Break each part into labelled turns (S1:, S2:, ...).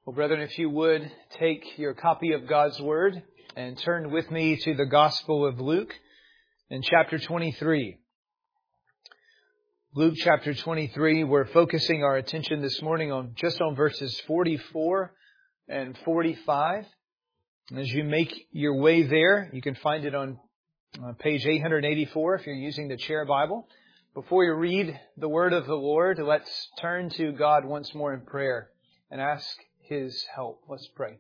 S1: Well, brethren, if you would take your copy of God's Word and turn with me to the Gospel of Luke in chapter 23. Luke chapter 23, we're focusing our attention this morning on verses 44 and 45. And as you make your way there, you can find it on page 884 if you're using the Chair Bible. Before you read the Word of the Lord, let's turn to God once more in prayer and ask His help. Let's pray.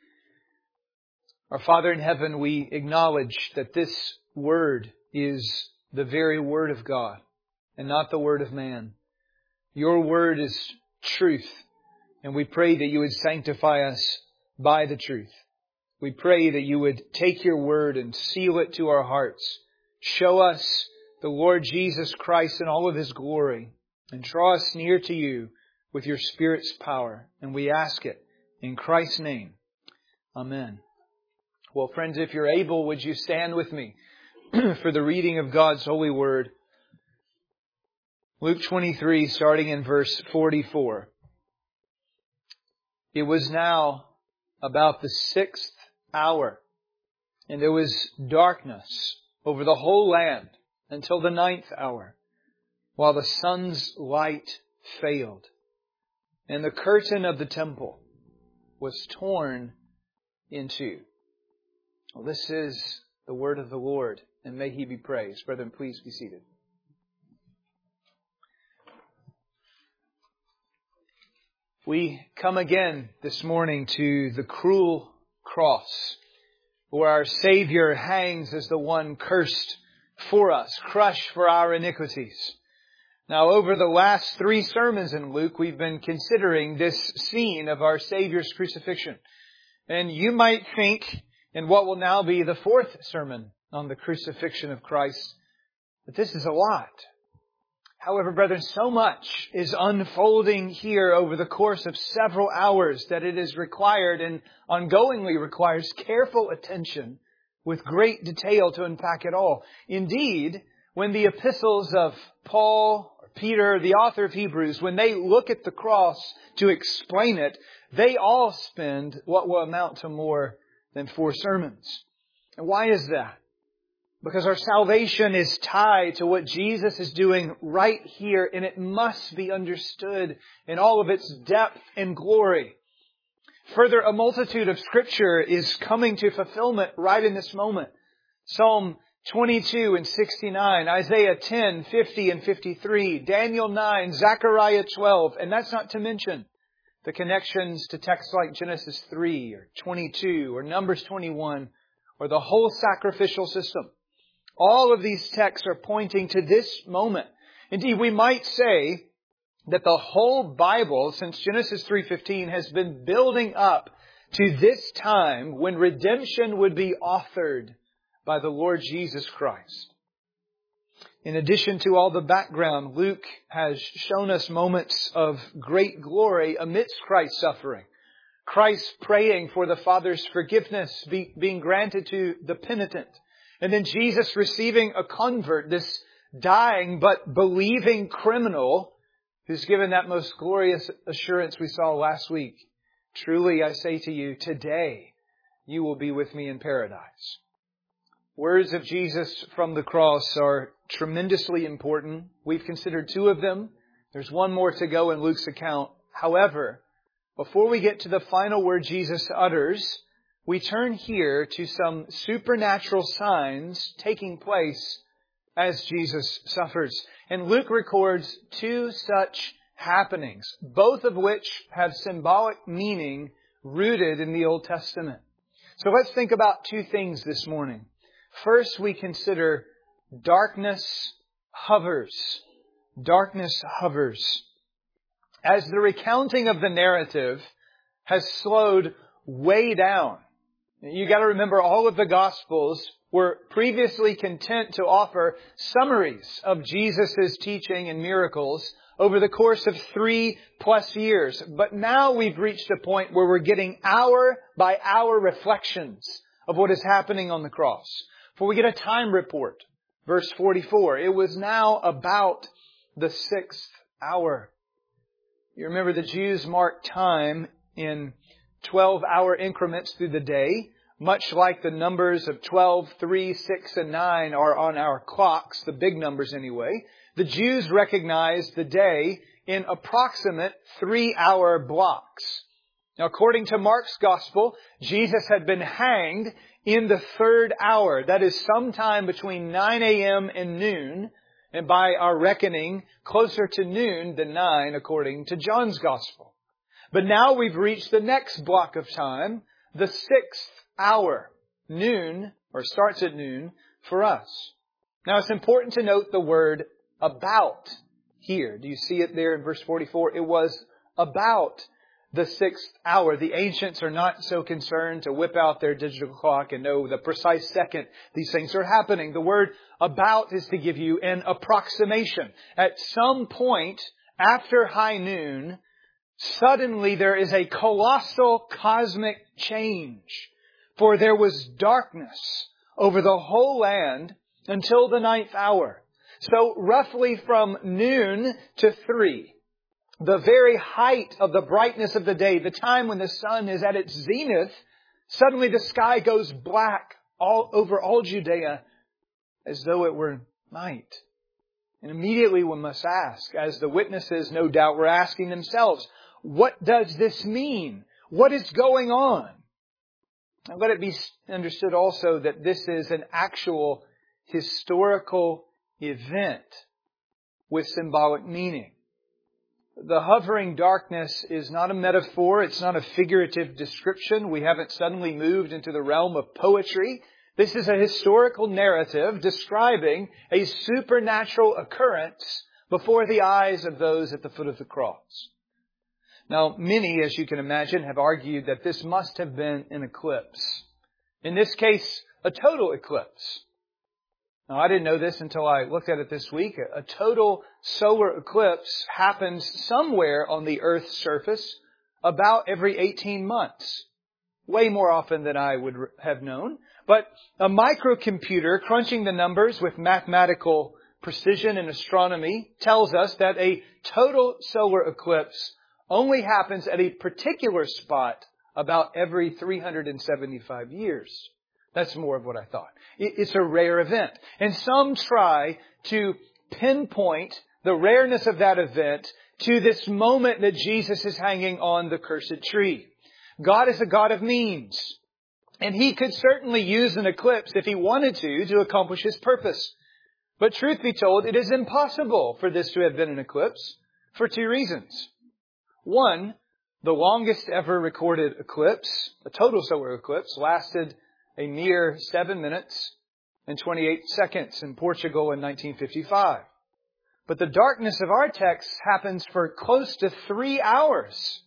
S1: Our Father in heaven, we acknowledge that this Word is the very Word of God and not the word of man. Your Word is truth, and we pray that you would sanctify us by the truth. We pray that you would take your Word and seal it to our hearts. Show us the Lord Jesus Christ in all of His glory, and draw us near to you with your Spirit's power. And we ask it in Christ's name. Amen. Well, friends, if you're able, would you stand with me for the reading of God's holy word? Luke 23, starting in verse 44. It was now about the 6th hour, and there was darkness over the whole land until the 9th hour, while the sun's light failed, and the curtain of the temple was torn in two. Well, this is the word of the Lord, and may He be praised. Brethren, please be seated. We come again this morning to the cruel cross, where our Savior hangs as the one cursed for us, crushed for our iniquities. Now, over the last 3 sermons in Luke, we've been considering this scene of our Savior's crucifixion. And you might think, in what will now be the 4th sermon on the crucifixion of Christ, that this is a lot. However, brethren, so much is unfolding here over the course of several hours that it is required and ongoingly requires careful attention with great detail to unpack it all. Indeed, when the epistles of Paul, or Peter, the author of Hebrews, when they look at the cross to explain it, they all spend what will amount to more than 4 sermons. And why is that? Because our salvation is tied to what Jesus is doing right here, and it must be understood in all of its depth and glory. Further, a multitude of Scripture is coming to fulfillment right in this moment. Psalm 22 and 69, Isaiah 10, 50 and 53, Daniel 9, Zechariah 12, and that's not to mention the connections to texts like Genesis 3 or 22 or Numbers 21 or the whole sacrificial system. All of these texts are pointing to this moment. Indeed, we might say that the whole Bible, since Genesis 3:15, has been building up to this time when redemption would be authored by the Lord Jesus Christ. In addition to all the background, Luke has shown us moments of great glory amidst Christ's suffering. Christ praying for the Father's forgiveness being granted to the penitent. And then Jesus receiving a convert, this dying but believing criminal who's given that most glorious assurance we saw last week. Truly, I say to you, today you will be with me in paradise. Words of Jesus from the cross are tremendously important. We've considered 2 of them. There's one more to go in Luke's account. However, before we get to the final word Jesus utters, we turn here to some supernatural signs taking place as Jesus suffers. And Luke records 2 such happenings, both of which have symbolic meaning rooted in the Old Testament. So let's think about 2 things this morning. First, we consider darkness hovers. Darkness hovers. As the recounting of the narrative has slowed way down, you got to remember all of the Gospels were previously content to offer summaries of Jesus' teaching and miracles over the course of 3+ years. But now we've reached a point where we're getting hour by hour reflections of what is happening on the cross. For we get a time report. Verse 44, it was now about the 6th hour. You remember the Jews marked time in 12-hour increments through the day, much like the numbers of 12, 3, 6, and 9 are on our clocks, the big numbers anyway. The Jews recognized the day in approximate 3-hour blocks. Now, according to Mark's Gospel, Jesus had been hanged in the 3rd hour. That is sometime between 9 a.m. and noon. And by our reckoning, closer to noon than 9, according to John's Gospel. But now we've reached the next block of time, the 6th hour, noon, or starts at noon, for us. Now it's important to note the word about here. Do you see it there in verse 44? It was about the 6th hour. The ancients are not so concerned to whip out their digital clock and know the precise second these things are happening. The word about is to give you an approximation. At some point after high noon, suddenly there is a colossal cosmic change. For there was darkness over the whole land until the 9th hour. So roughly from noon to 3. The very height of the brightness of the day, the time when the sun is at its zenith, suddenly the sky goes black all over all Judea as though it were night. And immediately we must ask, as the witnesses no doubt were asking themselves, what does this mean? What is going on? And let it be understood also that this is an actual historical event with symbolic meaning. The hovering darkness is not a metaphor. It's not a figurative description. We haven't suddenly moved into the realm of poetry. This is a historical narrative describing a supernatural occurrence before the eyes of those at the foot of the cross. Now, many, as you can imagine, have argued that this must have been an eclipse. In this case, a total eclipse. Now, I didn't know this until I looked at it this week. A total solar eclipse happens somewhere on the Earth's surface about every 18 months. Way more often than I would have known. But a microcomputer crunching the numbers with mathematical precision in astronomy tells us that a total solar eclipse only happens at a particular spot about every 375 years. That's more of what I thought. It's a rare event. And some try to pinpoint the rareness of that event to this moment that Jesus is hanging on the cursed tree. God is a God of means. And He could certainly use an eclipse if He wanted to accomplish His purpose. But truth be told, it is impossible for this to have been an eclipse for 2 reasons. One, the longest ever recorded eclipse, a total solar eclipse, lasted a mere 7 minutes and 28 seconds in Portugal in 1955. But the darkness of our text happens for close to 3 hours.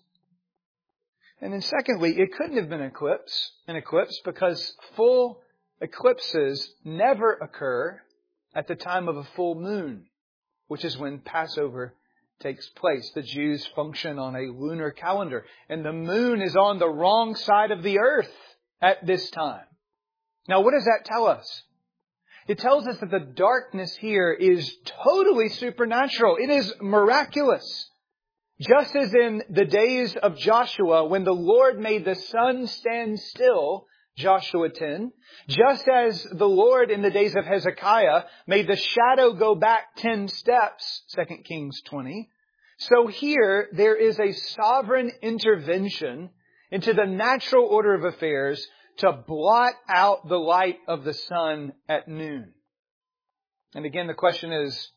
S1: And then secondly, it couldn't have been an eclipse because full eclipses never occur at the time of a full moon, which is when Passover takes place. The Jews function on a lunar calendar, and the moon is on the wrong side of the earth at this time. Now, what does that tell us? It tells us that the darkness here is totally supernatural. It is miraculous. Just as in the days of Joshua, when the Lord made the sun stand still, Joshua 10, just as the Lord in the days of Hezekiah made the shadow go back 10 steps, 2 Kings 20, so here there is a sovereign intervention into the natural order of affairs to blot out the light of the sun at noon. And again, the question is,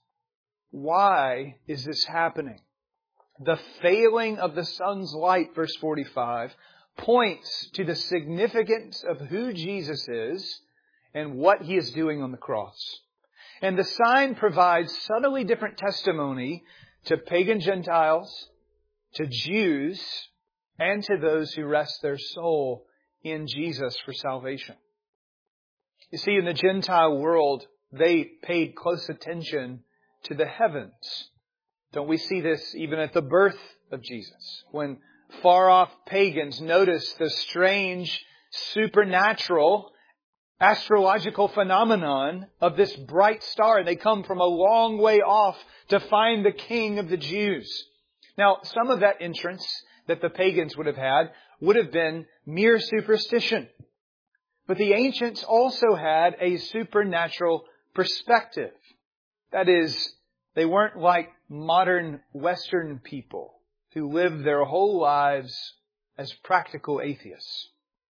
S1: why is this happening? The failing of the sun's light, verse 45, points to the significance of who Jesus is and what He is doing on the cross. And the sign provides subtly different testimony to pagan Gentiles, to Jews, and to those who rest their soul in Jesus for salvation. You see, in the Gentile world, they paid close attention to the heavens. Don't we see this even at the birth of Jesus? When far-off pagans notice the strange, supernatural, astrological phenomenon of this bright star, and they come from a long way off to find the King of the Jews. Now, some of that entrance that the pagans would have had would have been mere superstition. But the ancients also had a supernatural perspective. That is, they weren't like modern Western people who live their whole lives as practical atheists,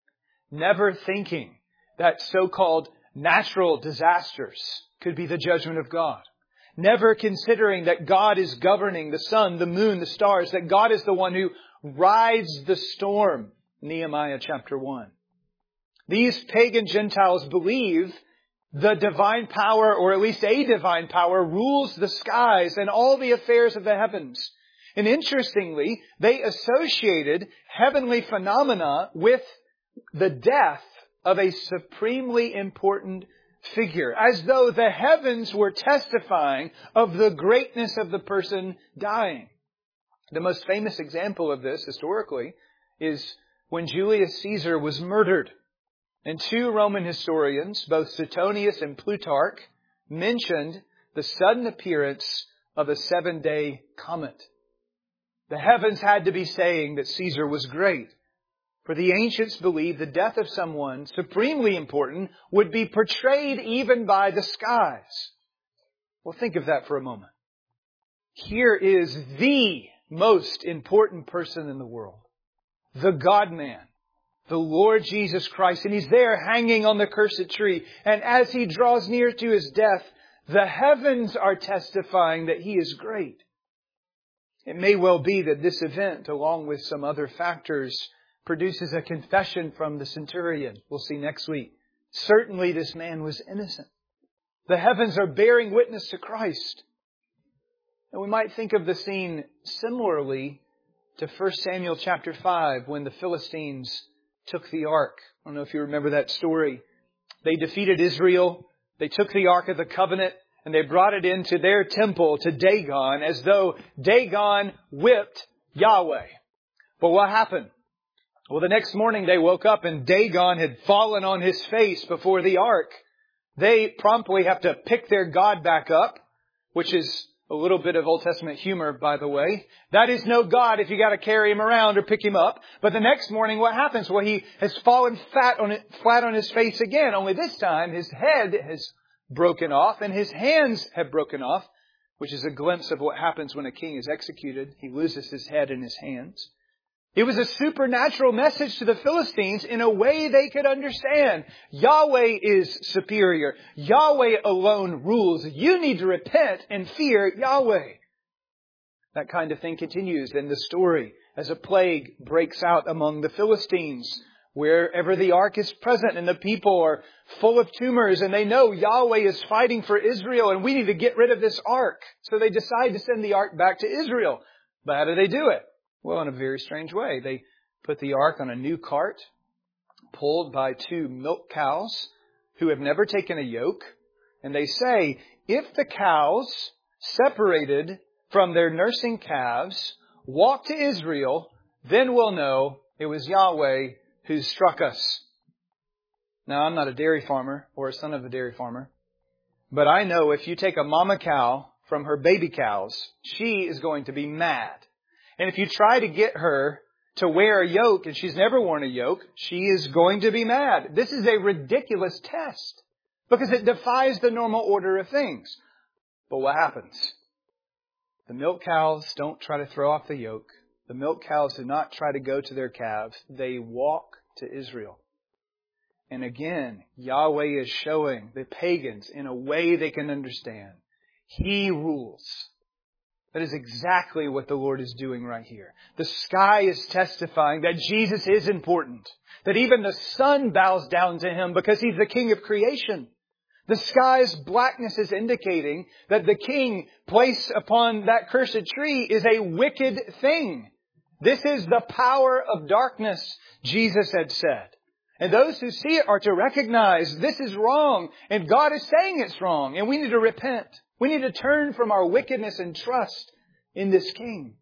S1: never thinking that so-called natural disasters could be the judgment of God, never considering that God is governing the sun, the moon, the stars, that God is the one who rides the storm. Nehemiah chapter 1. These pagan Gentiles believe the divine power, or at least a divine power, rules the skies and all the affairs of the heavens. And interestingly, they associated heavenly phenomena with the death of a supremely important figure, as though the heavens were testifying of the greatness of the person dying. The most famous example of this historically is when Julius Caesar was murdered. And two Roman historians, both Suetonius and Plutarch, mentioned the sudden appearance of a 7-day comet. The heavens had to be saying that Caesar was great. For the ancients believed the death of someone supremely important would be portrayed even by the skies. Well, think of that for a moment. Here is the most important person in the world, the God-man, the Lord Jesus Christ, and He's there hanging on the cursed tree. And as He draws near to His death, the heavens are testifying that He is great. It may well be that this event, along with some other factors, produces a confession from the centurion. We'll see next week. Certainly this man was innocent. The heavens are bearing witness to Christ. And we might think of the scene similarly to 1 Samuel chapter 5 when the Philistines took the ark. I don't know if you remember that story. They defeated Israel. They took the Ark of the Covenant and they brought it into their temple to Dagon as though Dagon whipped Yahweh. But what happened? Well, the next morning they woke up and Dagon had fallen on his face before the ark. They promptly have to pick their God back up, which is a little bit of Old Testament humor, by the way. That is no God if you got to carry him around or pick him up. But the next morning, what happens? Well, he has fallen flat on his face again. Only this time, his head has broken off and his hands have broken off, which is a glimpse of what happens when a king is executed. He loses his head and his hands. It was a supernatural message to the Philistines in a way they could understand. Yahweh is superior. Yahweh alone rules. You need to repent and fear Yahweh. That kind of thing continues in the story as a plague breaks out among the Philistines. Wherever the ark is present and the people are full of tumors and they know Yahweh is fighting for Israel and we need to get rid of this ark. So they decide to send the ark back to Israel. But how do they do it? Well, in a very strange way. They put the ark on a new cart, pulled by 2 milk cows who have never taken a yoke. And they say, if the cows separated from their nursing calves walk to Israel, then we'll know it was Yahweh who struck us. Now, I'm not a dairy farmer or a son of a dairy farmer, but I know if you take a mama cow from her baby cows, she is going to be mad. And if you try to get her to wear a yoke and she's never worn a yoke, she is going to be mad. This is a ridiculous test because it defies the normal order of things. But what happens? The milk cows don't try to throw off the yoke. The milk cows do not try to go to their calves. They walk to Israel. And again, Yahweh is showing the pagans in a way they can understand. He rules. That is exactly what the Lord is doing right here. The sky is testifying that Jesus is important. That even the sun bows down to Him because He's the King of creation. The sky's blackness is indicating that the King placed upon that cursed tree is a wicked thing. This is the power of darkness, Jesus had said. And those who see it are to recognize this is wrong and God is saying it's wrong and we need to repent. We need to turn from our wickedness and trust in this King.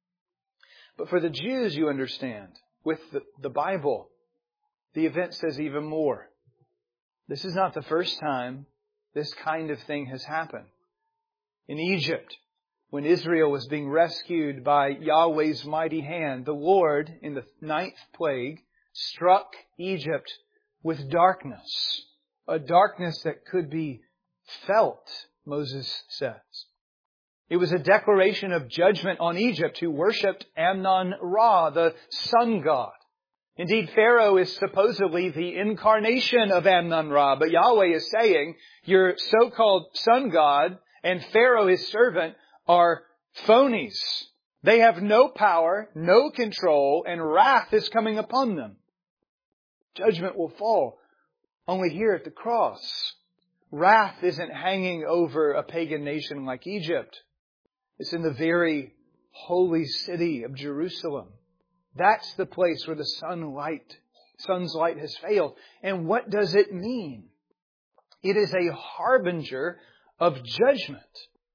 S1: But for the Jews, you understand, with the Bible, the event says even more. This is not the first time this kind of thing has happened. In Egypt, when Israel was being rescued by Yahweh's mighty hand, the Lord, in the 9th plague, struck Egypt with darkness. A darkness that could be felt, Moses says. It was a declaration of judgment on Egypt, who worshipped Amnon-Ra, the sun god. Indeed, Pharaoh is supposedly the incarnation of Amnon-Ra, but Yahweh is saying, your so-called sun god and Pharaoh, his servant, are phonies. They have no power, no control, and wrath is coming upon them. Judgment will fall. Only here at the cross, wrath isn't hanging over a pagan nation like Egypt. It's in the very holy city of Jerusalem. That's the place where the sun's light has failed. And what does it mean? It is a harbinger of judgment.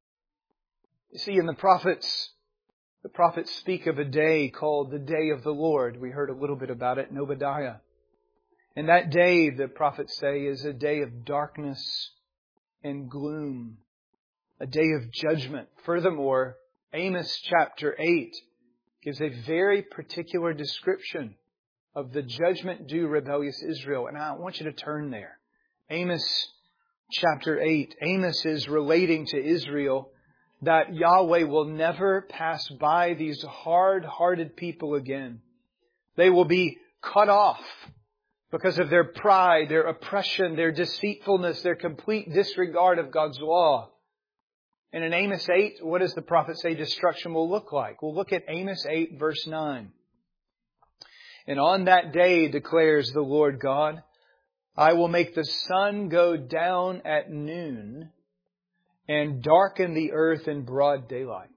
S1: You see, in the prophets speak of a day called the day of the Lord. We heard a little bit about it in Obadiah. And that day, the prophets say, is a day of darkness and gloom. A day of judgment. Furthermore, Amos chapter 8 gives a very particular description of the judgment due rebellious Israel. And I want you to turn there. Amos chapter 8. Amos is relating to Israel that Yahweh will never pass by these hard-hearted people again. They will be cut off because of their pride, their oppression, their deceitfulness, their complete disregard of God's law. And in Amos 8, what does the prophet say destruction will look like? We'll look at Amos 8, verse 9. And on that day, declares the Lord God, I will make the sun go down at noon and darken the earth in broad daylight.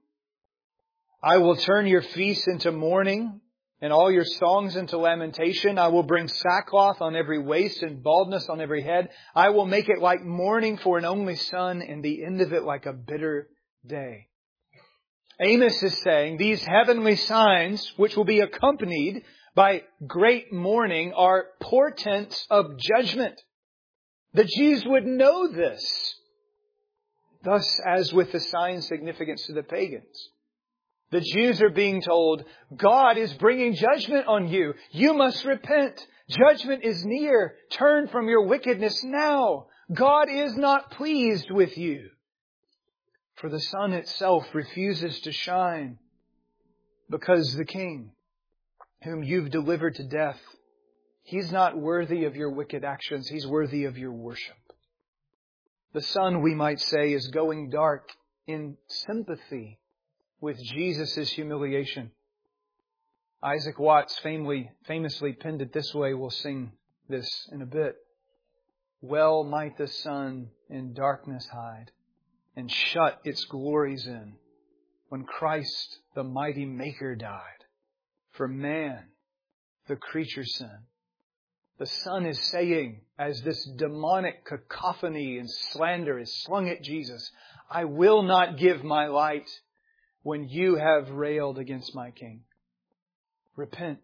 S1: I will turn your feasts into mourning and all your songs into lamentation. I will bring sackcloth on every waist and baldness on every head. I will make it like mourning for an only son and the end of it like a bitter day. Amos is saying these heavenly signs, which will be accompanied by great mourning, are portents of judgment. The Jews would know this. Thus, as with the sign's significance to the pagans, the Jews are being told, God is bringing judgment on you. You must repent. Judgment is near. Turn from your wickedness now. God is not pleased with you. For the sun itself refuses to shine because the king whom you've delivered to death, he's not worthy of your wicked actions. He's worthy of your worship. The sun, we might say, is going dark in sympathy with Jesus' humiliation. Isaac Watts famously penned it this way. We'll sing this in a bit. Well might the sun in darkness hide and shut its glories in when Christ, the mighty Maker, died for man, the creature sin. The sun is saying, as this demonic cacophony and slander is slung at Jesus, I will not give my light when you have railed against my King. Repent.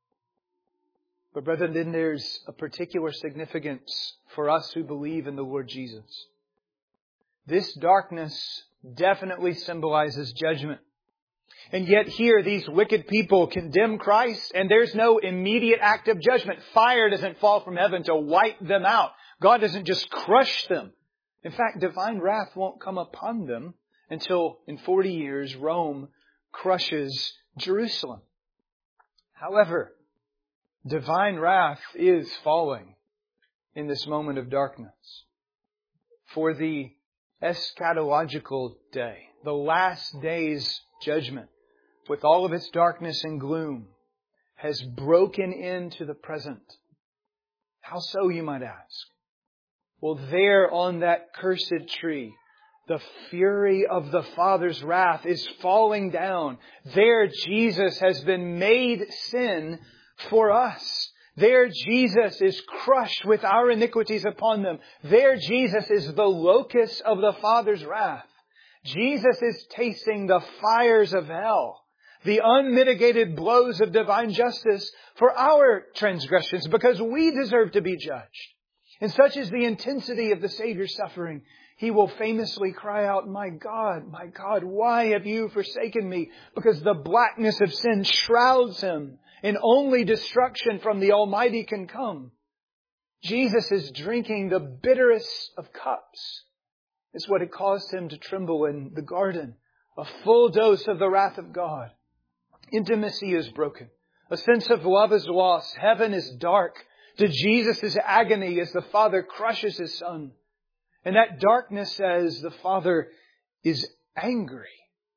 S1: But brethren, then there's a particular significance for us who believe in the Lord Jesus. This darkness definitely symbolizes judgment. And yet here these wicked people condemn Christ and there's no immediate act of judgment. Fire doesn't fall from heaven to wipe them out. God doesn't just crush them. In fact, divine wrath won't come upon them until in 40 years Rome crushes Jerusalem. However, divine wrath is falling in this moment of darkness. For the eschatological day, the last day's judgment, with all of its darkness and gloom, has broken into the present. How so, you might ask? Well, there on that cursed tree, the fury of the Father's wrath is falling down. There Jesus has been made sin for us. There Jesus is crushed with our iniquities upon them. There Jesus is the locus of the Father's wrath. Jesus is tasting the fires of hell, the unmitigated blows of divine justice for our transgressions, because we deserve to be judged. And such is the intensity of the Savior's suffering. he will famously cry out, my God, why have you forsaken me? Because the blackness of sin shrouds him, and only destruction from the Almighty can come. Jesus is drinking the bitterest of cups. It's what it caused him to tremble in the garden. A full dose of the wrath of God. Intimacy is broken. A sense of love is lost. Heaven is dark. To Jesus' agony as the Father crushes His Son. And that darkness says the Father is angry.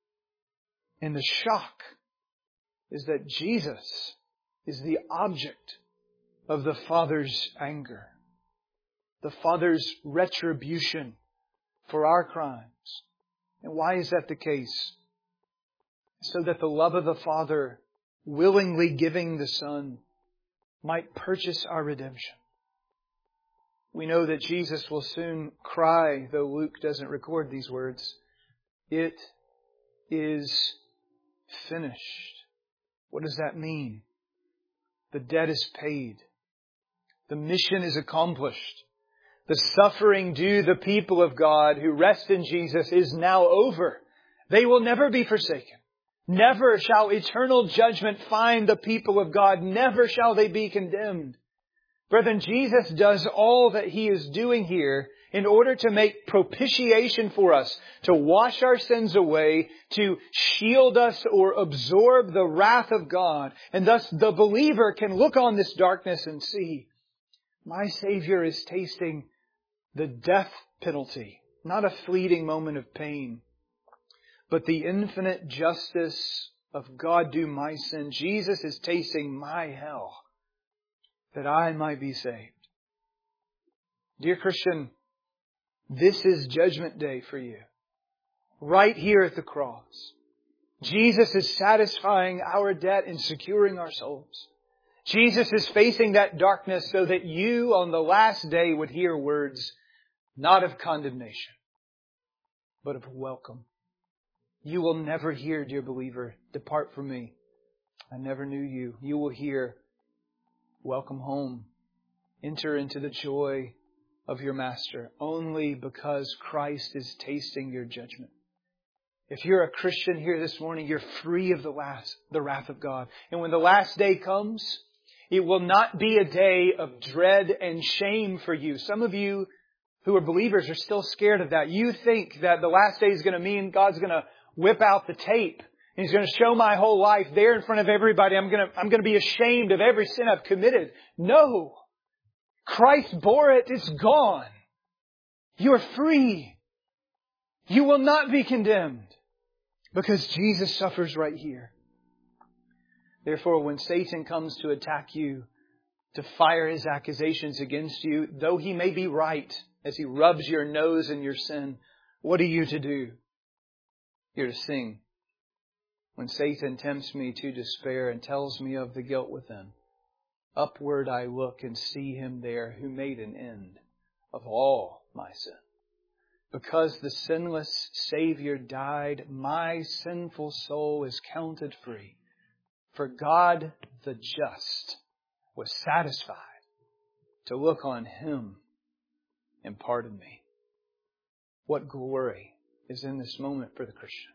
S1: And the shock is that Jesus is the object of the Father's anger. The Father's retribution for our crimes. And why is that the case? So that the love of the Father, willingly giving the Son, might purchase our redemption. We know that Jesus will soon cry, though Luke doesn't record these words, "It is finished." What does that mean? The debt is paid. The mission is accomplished. The suffering due the people of God who rest in Jesus is now over. They will never be forsaken. Never shall eternal judgment find the people of God. Never shall they be condemned. Brethren, Jesus does all that He is doing here in order to make propitiation for us, to wash our sins away, to shield us or absorb the wrath of God. And thus the believer can look on this darkness and see, my Savior is tasting the death penalty, not a fleeting moment of pain, but the infinite justice of God due my sin. Jesus is tasting my hell that I might be saved. Dear Christian, this is Judgment Day for you. Right here at the cross. Jesus is satisfying our debt and securing our souls. Jesus is facing that darkness so that you on the last day would hear words not of condemnation, but of welcome. You will never hear, dear believer, "Depart from me. I never knew you." You will hear, "Welcome home. Enter into the joy of your Master," only because Christ is tasting your judgment. If you're a Christian here this morning, you're free of the wrath of God. And when the last day comes, it will not be a day of dread and shame for you. Some of you who are believers are still scared of that. You think that the last day is going to mean God's going to whip out the tape. And He's going to show my whole life there in front of everybody. I'm going to be ashamed of every sin I've committed. No. Christ bore it. It's gone. You are free. You will not be condemned because Jesus suffers right here. Therefore, when Satan comes to attack you, to fire his accusations against you, though he may be right, as he rubs your nose in your sin, what are you to do? You're to sing. When Satan tempts me to despair and tells me of the guilt within, upward I look and see Him there who made an end of all my sin. Because the sinless Savior died, my sinful soul is counted free. For God the just was satisfied to look on Him and pardon me. What glory is in this moment for the Christian.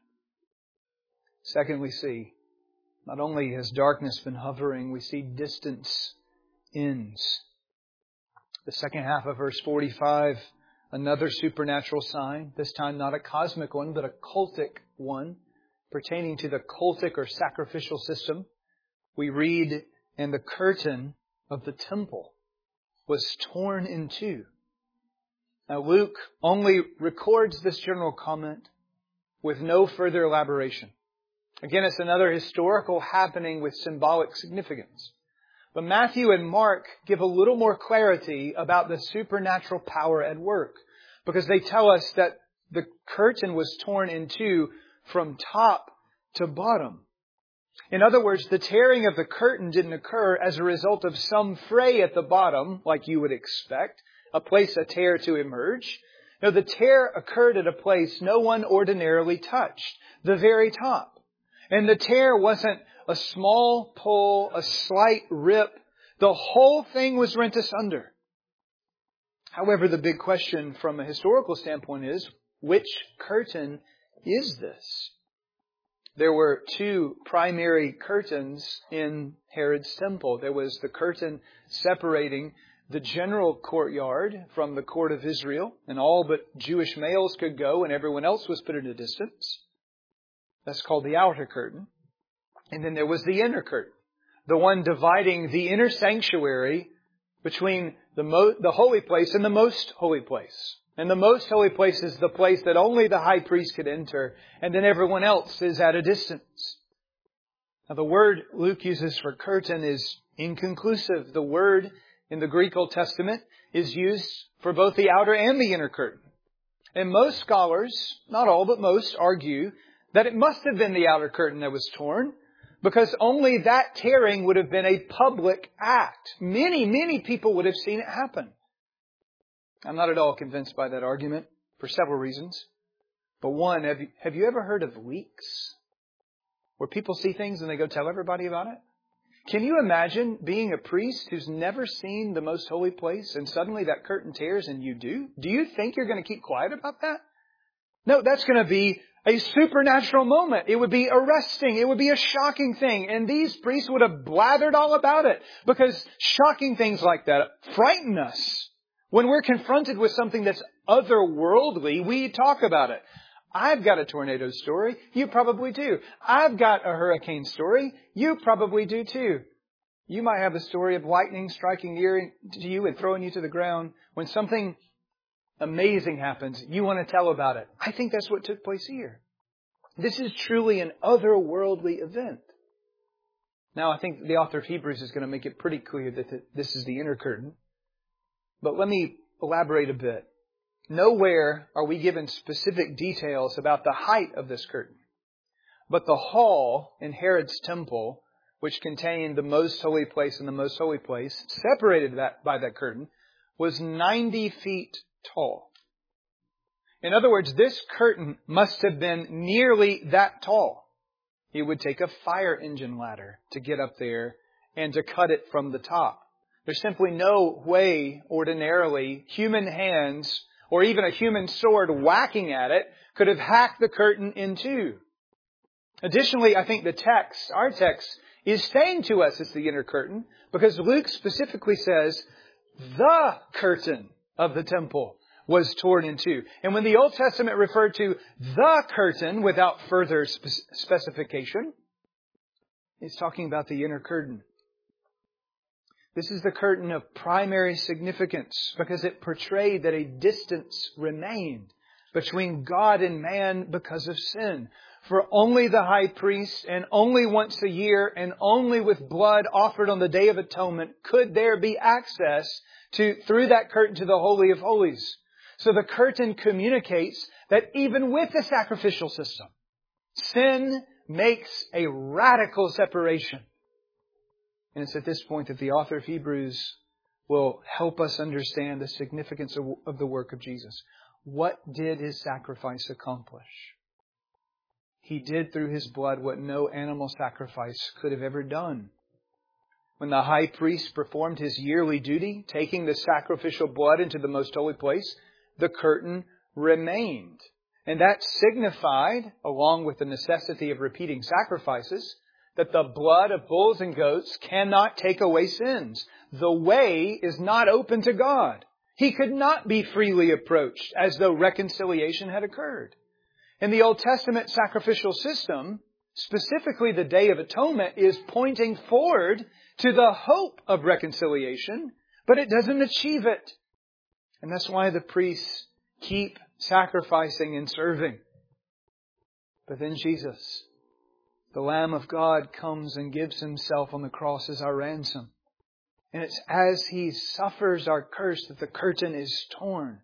S1: Second, we see, not only has darkness been hovering, we see distance ends. The second half of verse 45, another supernatural sign, this time not a cosmic one, but a cultic one, pertaining to the cultic or sacrificial system. We read, and the curtain of the temple was torn in two. Now Luke only records this general comment with no further elaboration. Again, it's another historical happening with symbolic significance. But Matthew and Mark give a little more clarity about the supernatural power at work, because they tell us that the curtain was torn in two from top to bottom. In other words, the tearing of the curtain didn't occur as a result of some fray at the bottom, like you would expect, a tear to emerge. No, the tear occurred at a place no one ordinarily touched, the very top. And the tear wasn't a small pull, a slight rip. The whole thing was rent asunder. However, the big question from a historical standpoint is, which curtain is this? There were two primary curtains in Herod's temple. There was the curtain separating the general courtyard from the court of Israel, and all but Jewish males could go and everyone else was put at a distance. That's called the outer curtain. And then there was the inner curtain, the one dividing the inner sanctuary between the holy place and the most holy place. And the most holy place is the place that only the high priest could enter, and then everyone else is at a distance. Now the word Luke uses for curtain is inconclusive. The word in the Greek Old Testament is used for both the outer and the inner curtain. And most scholars, not all but most, argue that it must have been the outer curtain that was torn, because only that tearing would have been a public act. Many people would have seen it happen. I'm not at all convinced by that argument for several reasons. But one, have you ever heard of leaks? Where people see things and they go tell everybody about it? Can you imagine being a priest who's never seen the most holy place and suddenly that curtain tears and you do? Do you think you're going to keep quiet about that? No, that's going to be a supernatural moment. It would be arresting. It would be a shocking thing. And these priests would have blathered all about it, because shocking things like that frighten us. When we're confronted with something that's otherworldly, we talk about it. I've got a tornado story. You probably do. I've got a hurricane story. You probably do too. You might have a story of lightning striking near to you and throwing you to the ground. When something amazing happens, you want to tell about it. I think that's what took place here. This is truly an otherworldly event. Now, I think the author of Hebrews is going to make it pretty clear that this is the inner curtain. But let me elaborate a bit. Nowhere are we given specific details about the height of this curtain. But the hall in Herod's temple, which contained the most holy place and the most holy place, separated by that curtain, was 90 feet tall. In other words, this curtain must have been nearly that tall. It would take a fire engine ladder to get up there and to cut it from the top. There's simply no way ordinarily human hands or even a human sword whacking at it could have hacked the curtain in two. Additionally, I think our text, is saying to us it's the inner curtain, because Luke specifically says the curtain of the temple was torn in two. And when the Old Testament referred to the curtain without further specification, it's talking about the inner curtain. This is the curtain of primary significance because it portrayed that a distance remained between God and man because of sin. For only the high priest, and only once a year, and only with blood offered on the Day of Atonement could there be access through that curtain to the Holy of Holies. So the curtain communicates that even with the sacrificial system, sin makes a radical separation. And it's at this point that the author of Hebrews will help us understand the significance of the work of Jesus. What did His sacrifice accomplish? He did through His blood what no animal sacrifice could have ever done. When the high priest performed his yearly duty, taking the sacrificial blood into the most holy place, the curtain remained. And that signified, along with the necessity of repeating sacrifices, that the blood of bulls and goats cannot take away sins. The way is not open to God. He could not be freely approached as though reconciliation had occurred. In the Old Testament sacrificial system, specifically the Day of Atonement, is pointing forward to the hope of reconciliation, but it doesn't achieve it. And that's why the priests keep sacrificing and serving. But then Jesus, the Lamb of God, comes and gives Himself on the cross as our ransom. And it's as He suffers our curse that the curtain is torn.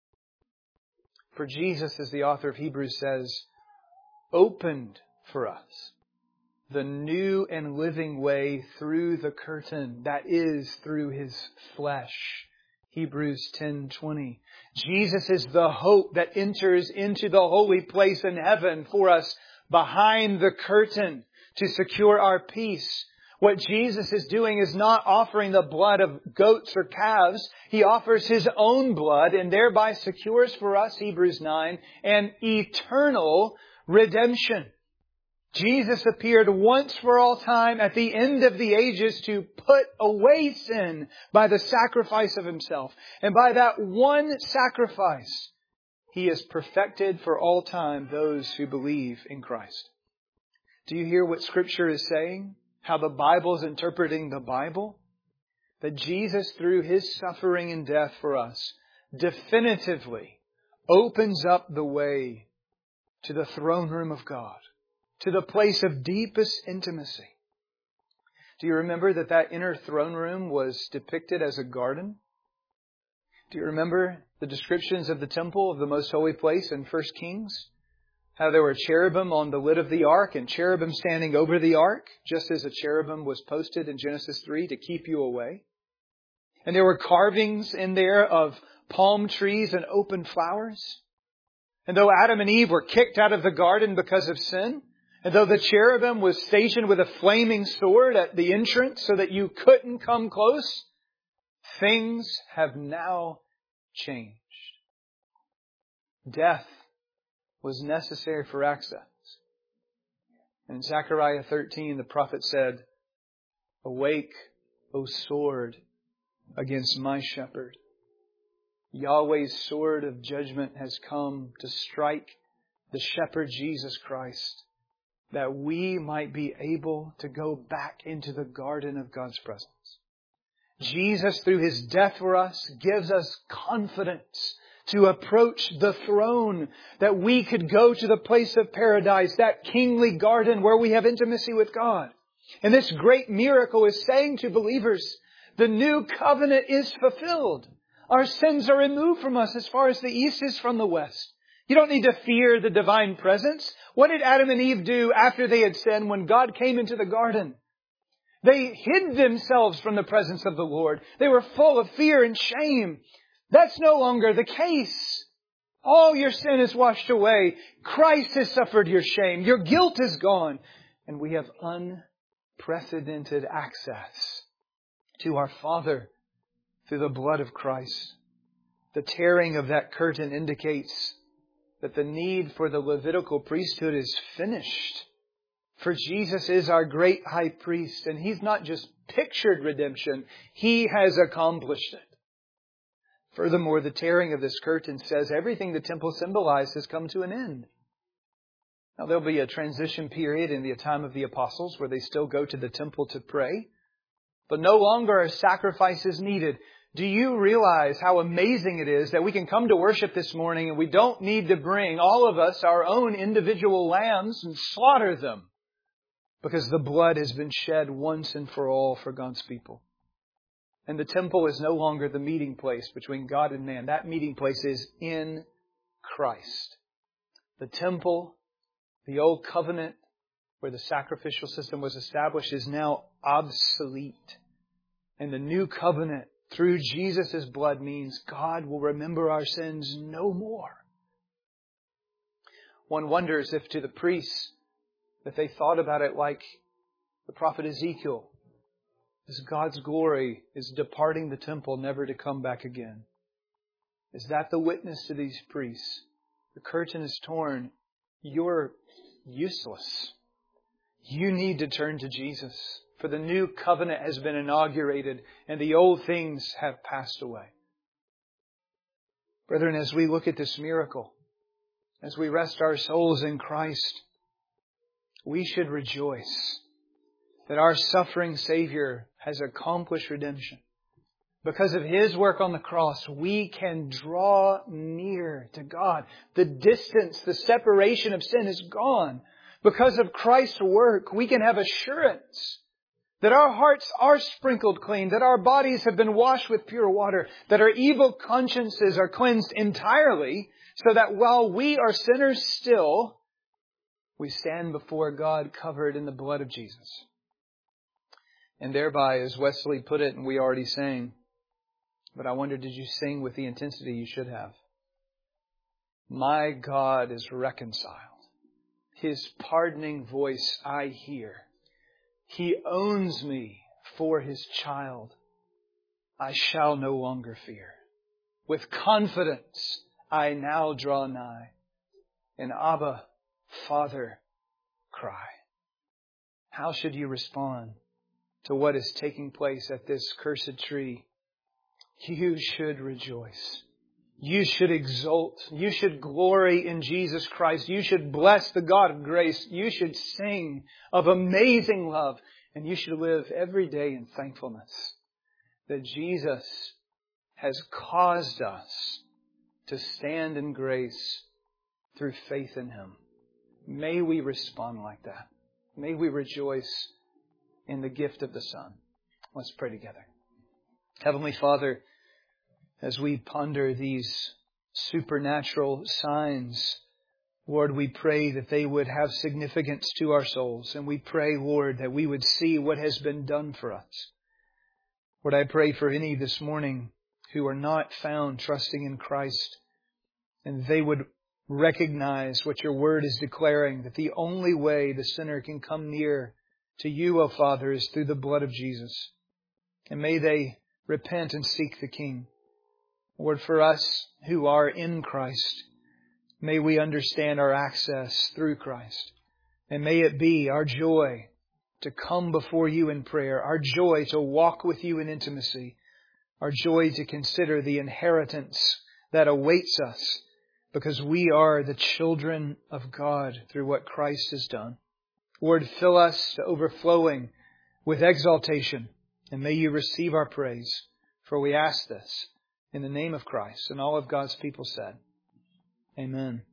S1: For Jesus, as the author of Hebrews says, opened for us the new and living way through the curtain, that is, through His flesh. Hebrews 10:20. Jesus is the hope that enters into the holy place in heaven for us behind the curtain to secure our peace. What Jesus is doing is not offering the blood of goats or calves. He offers His own blood and thereby secures for us, Hebrews 9, an eternal redemption. Jesus appeared once for all time at the end of the ages to put away sin by the sacrifice of Himself. And by that one sacrifice, He has perfected for all time those who believe in Christ. Do you hear what Scripture is saying? How the Bible is interpreting the Bible? That Jesus, through His suffering and death for us, definitively opens up the way to the throne room of God, to the place of deepest intimacy. Do you remember that inner throne room was depicted as a garden? Do you remember the descriptions of the temple of the most holy place in 1 Kings? How there were cherubim on the lid of the ark and cherubim standing over the ark, just as a cherubim was posted in Genesis 3 to keep you away. And there were carvings in there of palm trees and open flowers. And though Adam and Eve were kicked out of the garden because of sin, and though the cherubim was stationed with a flaming sword at the entrance so that you couldn't come close, things have now changed. Death was necessary for access. And in Zechariah 13, the prophet said, "Awake, O sword, against my shepherd. Yahweh's sword of judgment has come to strike the shepherd Jesus Christ, that we might be able to go back into the garden of God's presence." Jesus, through His death for us, gives us confidence to approach the throne, that we could go to the place of paradise, that kingly garden where we have intimacy with God. And this great miracle is saying to believers, the new covenant is fulfilled. Our sins are removed from us as far as the east is from the west. You don't need to fear the divine presence. What did Adam and Eve do after they had sinned when God came into the garden? They hid themselves from the presence of the Lord. They were full of fear and shame. That's no longer the case. All your sin is washed away. Christ has suffered your shame. Your guilt is gone. And we have unprecedented access to our Father through the blood of Christ. The tearing of that curtain indicates that the need for the Levitical priesthood is finished. For Jesus is our great high priest, and He's not just pictured redemption, He has accomplished it. Furthermore, the tearing of this curtain says everything the temple symbolized has come to an end. Now, there'll be a transition period in the time of the apostles where they still go to the temple to pray, but no longer are sacrifices needed. Do you realize how amazing it is that we can come to worship this morning and we don't need to bring, all of us, our own individual lambs and slaughter them, because the blood has been shed once and for all for God's people. And the temple is no longer the meeting place between God and man. That meeting place is in Christ. The temple, the old covenant where the sacrificial system was established, is now obsolete. And the new covenant through Jesus' blood means God will remember our sins no more. One wonders if to the priests, that they thought about it like the prophet Ezekiel, as God's glory is departing the temple never to come back again. Is that the witness to these priests? The curtain is torn. You're useless. You need to turn to Jesus. For the new covenant has been inaugurated and the old things have passed away. Brethren, as we look at this miracle, as we rest our souls in Christ, we should rejoice that our suffering Savior has accomplished redemption. Because of His work on the cross, we can draw near to God. The distance, the separation of sin is gone. Because of Christ's work, we can have assurance that our hearts are sprinkled clean, that our bodies have been washed with pure water, that our evil consciences are cleansed entirely, so that while we are sinners still, we stand before God covered in the blood of Jesus. And thereby, as Wesley put it, and we already sang, but I wonder, did you sing with the intensity you should have? My God is reconciled. His pardoning voice I hear. He owns me for His child. I shall no longer fear. With confidence I now draw nigh, and Abba, Father, cry. How should you respond to what is taking place at this cursed tree? You should rejoice. You should exult. You should glory in Jesus Christ. You should bless the God of grace. You should sing of amazing love. And you should live every day in thankfulness that Jesus has caused us to stand in grace through faith in Him. May we respond like that. May we rejoice in the gift of the Son. Let's pray together. Heavenly Father, as we ponder these supernatural signs, Lord, we pray that they would have significance to our souls. And we pray, Lord, that we would see what has been done for us. Lord, I pray for any this morning who are not found trusting in Christ, and they would recognize what your word is declaring, that the only way the sinner can come near to you, O Father, is through the blood of Jesus. And may they repent and seek the King. Lord, for us who are in Christ, may we understand our access through Christ. And may it be our joy to come before you in prayer, our joy to walk with you in intimacy, our joy to consider the inheritance that awaits us because we are the children of God through what Christ has done. Lord, fill us to overflowing with exaltation, and may you receive our praise. For we ask this in the name of Christ. And all of God's people said, Amen.